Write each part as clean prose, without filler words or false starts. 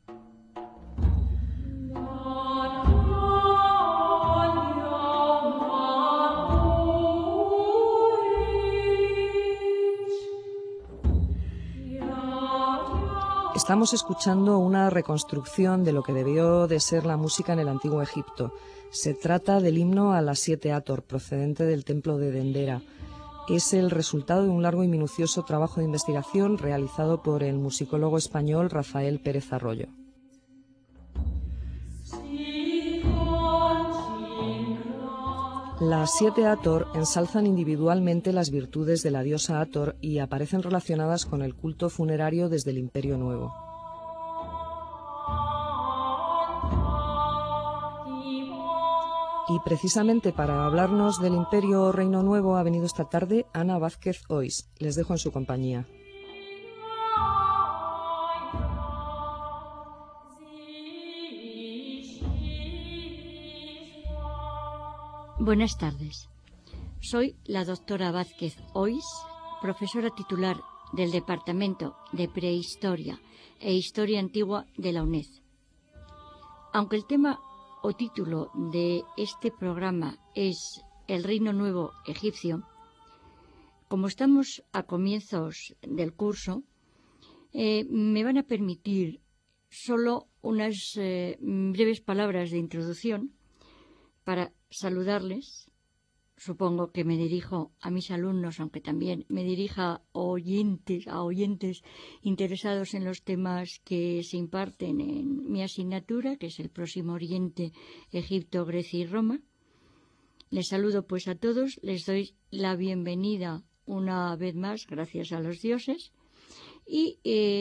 Estamos escuchando una reconstrucción de lo que debió de ser la música en el Antiguo Egipto. Se trata del himno a las 7 Hathor, procedente del templo de Dendera. Es el resultado de un largo y minucioso trabajo de investigación realizado por el musicólogo español Rafael Pérez Arroyo. Las 7 Hathor ensalzan individualmente las virtudes de la diosa Hathor y aparecen relacionadas con el culto funerario desde el Imperio Nuevo. Y precisamente para hablarnos del Imperio o Reino Nuevo ha venido esta tarde Ana Vázquez Ois. Les dejo en su compañía. Buenas tardes. Soy la doctora Vázquez Ois, profesora titular del Departamento de Prehistoria e Historia Antigua de la UNED. Aunque el tema o título de este programa es El Reino Nuevo Egipcio, como estamos a comienzos del curso, me van a permitir solo unas breves palabras de introducción para saludarles. Supongo que me dirijo a mis alumnos, aunque también me dirija a oyentes interesados en los temas que se imparten en mi asignatura, que es el Próximo Oriente, Egipto, Grecia y Roma. Les saludo pues a todos, les doy la bienvenida una vez más, gracias a los dioses, y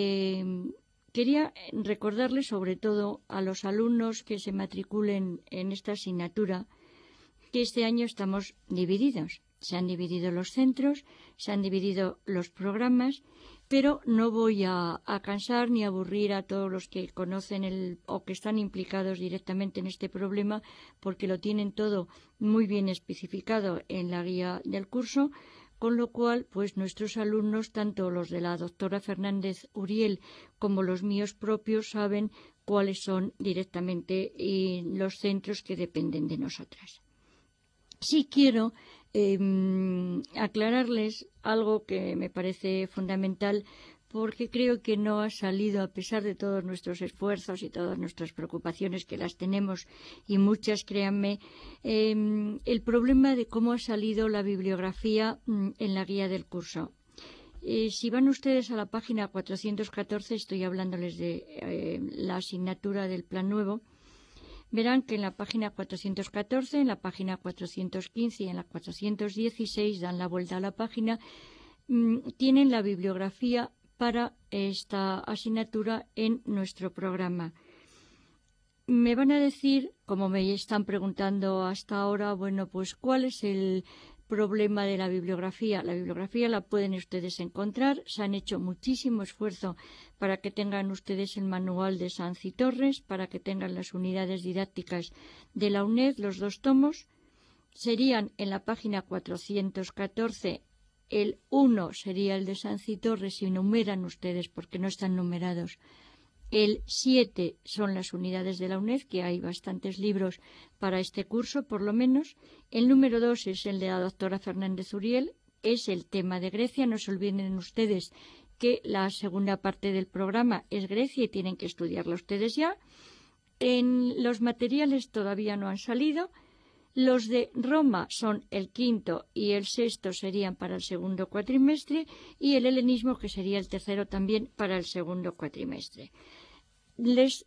quería recordarles sobre todo a los alumnos que se matriculen en esta asignatura que este año estamos divididos. Se han dividido los centros, se han dividido los programas, pero no voy a cansar ni aburrir a todos los que conocen o que están implicados directamente en este problema, porque lo tienen todo muy bien especificado en la guía del curso, con lo cual, pues nuestros alumnos, tanto los de la doctora Fernández Uriel como los míos propios, saben cuáles son directamente los centros que dependen de nosotras. Sí quiero aclararles algo que me parece fundamental, porque creo que no ha salido, a pesar de todos nuestros esfuerzos y todas nuestras preocupaciones, que las tenemos, y muchas, créanme, el problema de cómo ha salido la bibliografía en la guía del curso. Si van ustedes a la página 414, estoy hablándoles de la asignatura del Plan Nuevo, verán que en la página 414, en la página 415 y en la 416, dan la vuelta a la página, tienen la bibliografía para esta asignatura en nuestro programa. Me van a decir, como me están preguntando hasta ahora, bueno, pues ¿cuál es el problema de la bibliografía? La bibliografía la pueden ustedes encontrar, se han hecho muchísimo esfuerzo para que tengan ustedes el manual de Sanz y Torres, para que tengan las unidades didácticas de la UNED, los 2 tomos. Serían en la página 414, el 1 sería el de Sanz y Torres, si numeran ustedes, porque no están numerados. El 7 son las unidades de la UNED, que hay bastantes libros para este curso, por lo menos. El número 2 es el de la doctora Fernández Uriel, es el tema de Grecia. No se olviden ustedes que la segunda parte del programa es Grecia y tienen que estudiarla ustedes ya. En los materiales todavía no han salido. Los de Roma son el 5º y el 6º serían para el segundo cuatrimestre, y el helenismo, que sería el 3º también para el segundo cuatrimestre. Les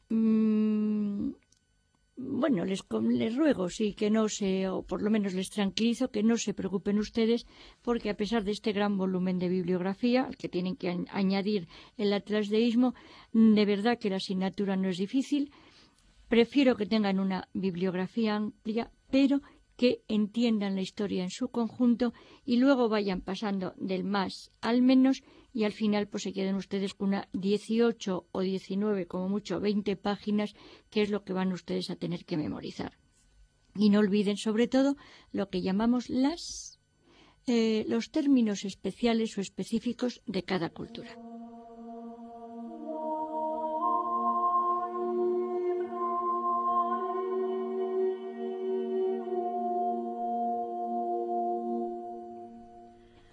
ruego, sí, que no o por lo menos les tranquilizo, que no se preocupen ustedes, porque a pesar de este gran volumen de bibliografía, al que tienen que añadir el Atlas de Istmo, de verdad que la asignatura no es difícil. Prefiero que tengan una bibliografía amplia, pero que entiendan la historia en su conjunto y luego vayan pasando del más al menos, y al final pues se queden ustedes con una 18 o 19, como mucho 20 páginas, que es lo que van ustedes a tener que memorizar. Y no olviden sobre todo lo que llamamos los términos especiales o específicos de cada cultura.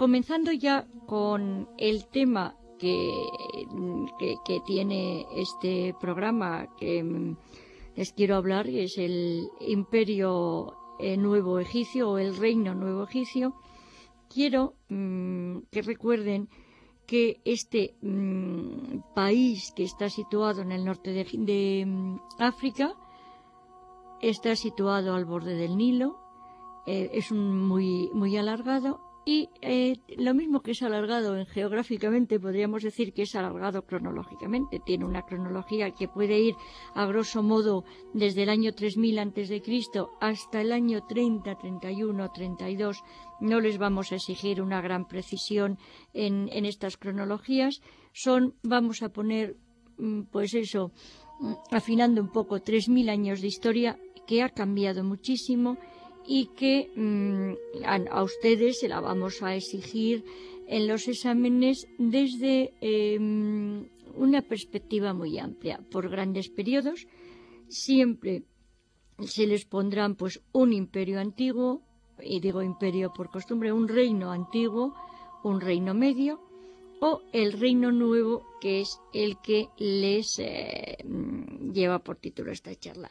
comenzando ya con el tema que tiene este programa que les quiero hablar, que es el Imperio Nuevo Egipcio o el Reino Nuevo Egipcio, quiero que recuerden que este país que está situado en el norte de África está situado al borde del Nilo, es muy alargado y lo mismo que es alargado geográficamente, podríamos decir que es alargado cronológicamente. Tiene una cronología que puede ir a grosso modo desde el año 3000 a.C. hasta el año 30, 31, 32. No les vamos a exigir una gran precisión en estas cronologías. Vamos a poner, pues eso, afinando un poco, 3000 años de historia que ha cambiado muchísimo y que a ustedes se la vamos a exigir en los exámenes desde una perspectiva muy amplia, por grandes periodos. Siempre se les pondrán pues un imperio antiguo, y digo imperio por costumbre, un reino antiguo, un reino medio o el reino nuevo, que es el que les lleva por título esta charla.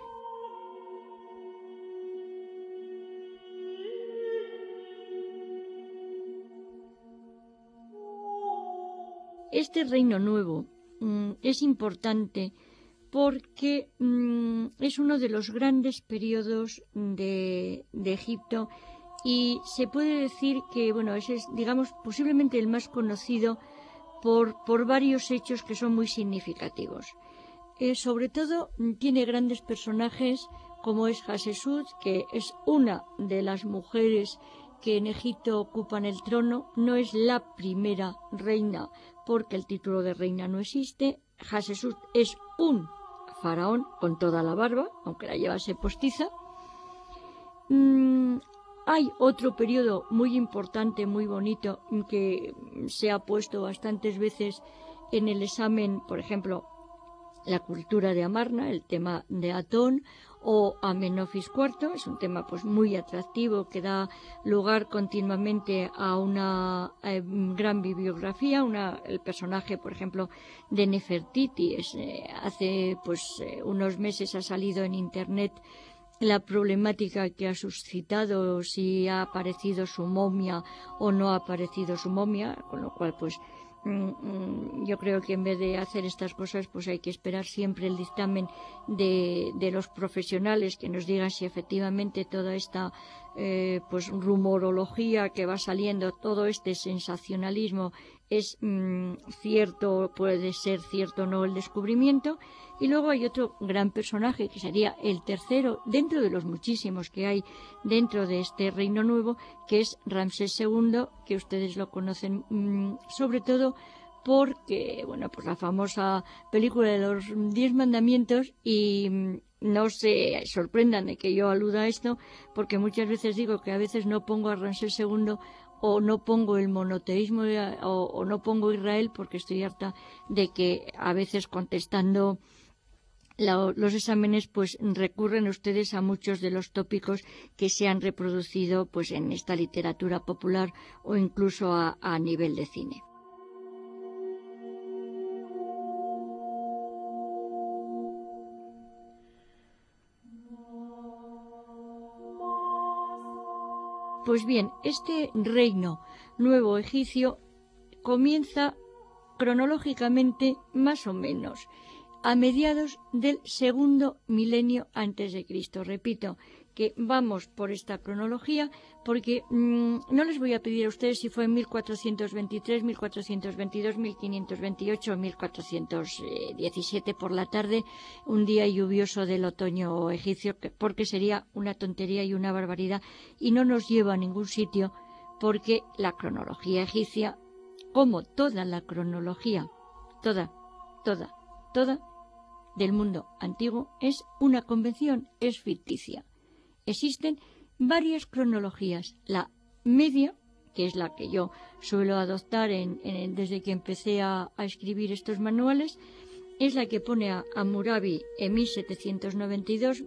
Este reino nuevo es importante porque es uno de los grandes periodos de Egipto y se puede decir que, bueno, ese es, digamos, posiblemente el más conocido por varios hechos que son muy significativos. Sobre todo tiene grandes personajes como es Hatshepsut, que es una de las mujeres que en Egipto ocupan el trono. No es la primera reina porque el título de reina no existe. Hatshepsut es un faraón con toda la barba, aunque la llevase postiza. Hay otro periodo muy importante, muy bonito, que se ha puesto bastantes veces en el examen, por ejemplo, la cultura de Amarna, el tema de Atón, o Amenofis IV, es un tema pues muy atractivo que da lugar continuamente a una gran bibliografía. El personaje, por ejemplo, de Nefertiti, hace unos meses ha salido en internet la problemática que ha suscitado, si ha aparecido su momia o no ha aparecido su momia, con lo cual pues yo creo que en vez de hacer estas cosas pues hay que esperar siempre el dictamen de los profesionales que nos digan si efectivamente toda esta pues rumorología que va saliendo, todo este sensacionalismo es cierto, puede ser cierto o no el descubrimiento. Y luego hay otro gran personaje que sería el tercero dentro de los muchísimos que hay dentro de este reino nuevo, que es Ramsés II, que ustedes lo conocen sobre todo porque, bueno, pues la famosa película de los 10 mandamientos, y no se sorprendan de que yo aluda a esto, porque muchas veces digo que a veces no pongo a Ramsés II o no pongo el monoteísmo o no pongo Israel, porque estoy harta de que a veces contestando los exámenes pues recurren ustedes a muchos de los tópicos que se han reproducido pues en esta literatura popular o incluso a nivel de cine. Pues bien, este reino nuevo egipcio comienza cronológicamente más o menos a mediados del segundo milenio antes de Cristo. Repito que vamos por esta cronología porque no les voy a pedir a ustedes si fue en 1423, 1422, 1528 o 1417 por la tarde, un día lluvioso del otoño egipcio, porque sería una tontería y una barbaridad y no nos lleva a ningún sitio, porque la cronología egipcia, como toda la cronología, toda del mundo antiguo, es una convención, es ficticia. Existen varias cronologías. La media, que es la que yo suelo adoptar desde que empecé a escribir estos manuales, es la que pone a Hammurabi en 1792,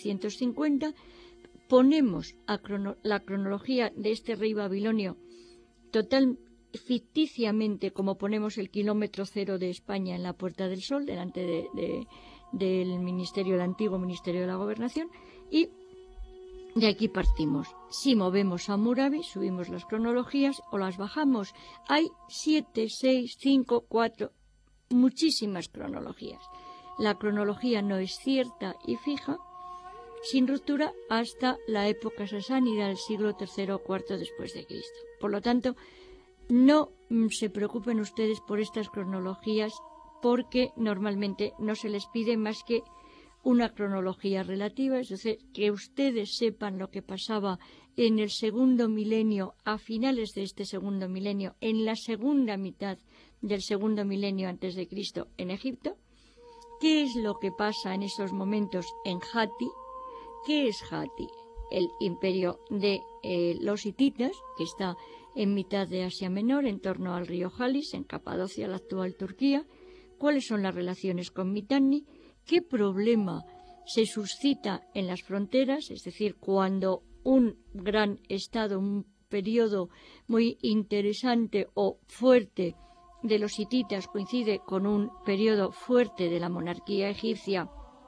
1750. Ponemos la cronología de este rey babilonio total ficticiamente, como ponemos el kilómetro cero de España en la Puerta del Sol, delante del ministerio, el antiguo Ministerio de la Gobernación, y de aquí partimos. Si movemos a Hammurabi, subimos las cronologías o las bajamos. Hay 7, 6, 5, 4, muchísimas cronologías. La cronología no es cierta y fija, sin ruptura, hasta la época sasánida, del siglo III o IV después de Cristo. Por lo tanto, no se preocupen ustedes por estas cronologías, porque normalmente no se les pide más que una cronología relativa, es decir, que ustedes sepan lo que pasaba en el segundo milenio, a finales de este segundo milenio, en la segunda mitad del segundo milenio antes de Cristo en Egipto, qué es lo que pasa en esos momentos en Hatti. ¿Qué es Hatti? El imperio de los hititas, que está en mitad de Asia Menor, en torno al río Jalis, en Capadocia, la actual Turquía. ¿Cuáles son las relaciones con Mitanni? ¿Qué problema se suscita en las fronteras? Es decir, cuando un gran estado, un periodo muy interesante o fuerte de los hititas coincide con un periodo fuerte de la monarquía egipcia,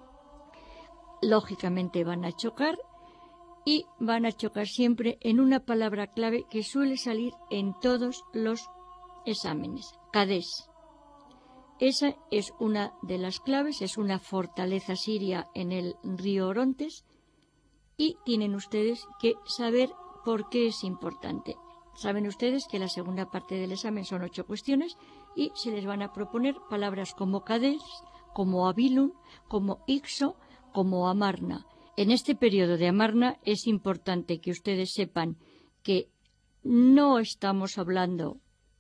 lógicamente van a chocar, y van a chocar siempre en una palabra clave que suele salir en todos los exámenes: Kadesh. Esa es una de las claves, es una fortaleza siria en el río Orontes, y tienen ustedes que saber por qué es importante. Saben ustedes que la segunda parte del examen son 8 cuestiones y se les van a proponer palabras como Kadesh, como Abilun, como Ixo, como Amarna. En este periodo de Amarna es importante que ustedes sepan que no estamos hablando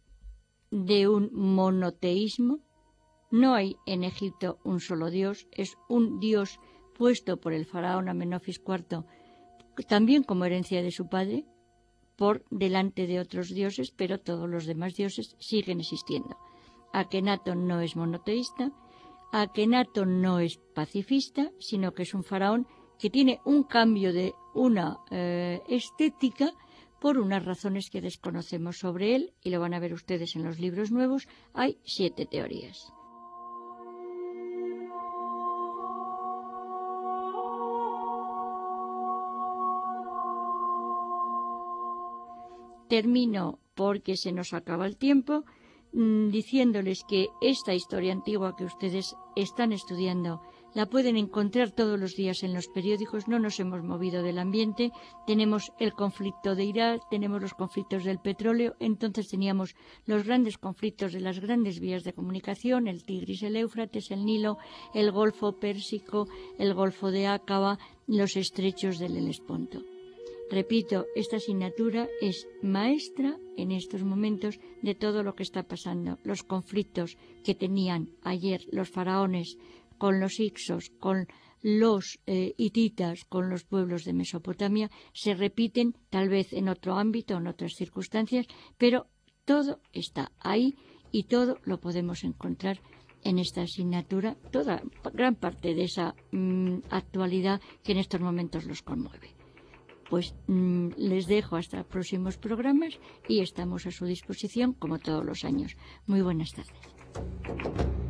de un monoteísmo. No hay en Egipto un solo Dios, es un Dios puesto por el faraón Amenofis IV, también como herencia de su padre, por delante de otros dioses, pero todos los demás dioses siguen existiendo. Akenatón no es monoteísta, Akenatón no es pacifista, sino que es un faraón que tiene un cambio de una estética por unas razones que desconocemos sobre él, y lo van a ver ustedes en los libros nuevos. Hay 7 teorías. Termino, porque se nos acaba el tiempo, diciéndoles que esta historia antigua que ustedes están estudiando la pueden encontrar todos los días en los periódicos. No nos hemos movido del ambiente. Tenemos el conflicto de Irak, tenemos los conflictos del petróleo, entonces teníamos los grandes conflictos de las grandes vías de comunicación: el Tigris, el Éufrates, el Nilo, el Golfo Pérsico, el Golfo de Áqaba, los estrechos del Helesponto. Repito, esta asignatura es maestra en estos momentos de todo lo que está pasando. Los conflictos que tenían ayer los faraones con los Hicsos, con los hititas, con los pueblos de Mesopotamia, se repiten tal vez en otro ámbito, en otras circunstancias, pero todo está ahí y todo lo podemos encontrar en esta asignatura, toda gran parte de esa actualidad que en estos momentos los conmueve. Pues les dejo hasta próximos programas y estamos a su disposición como todos los años. Muy buenas tardes.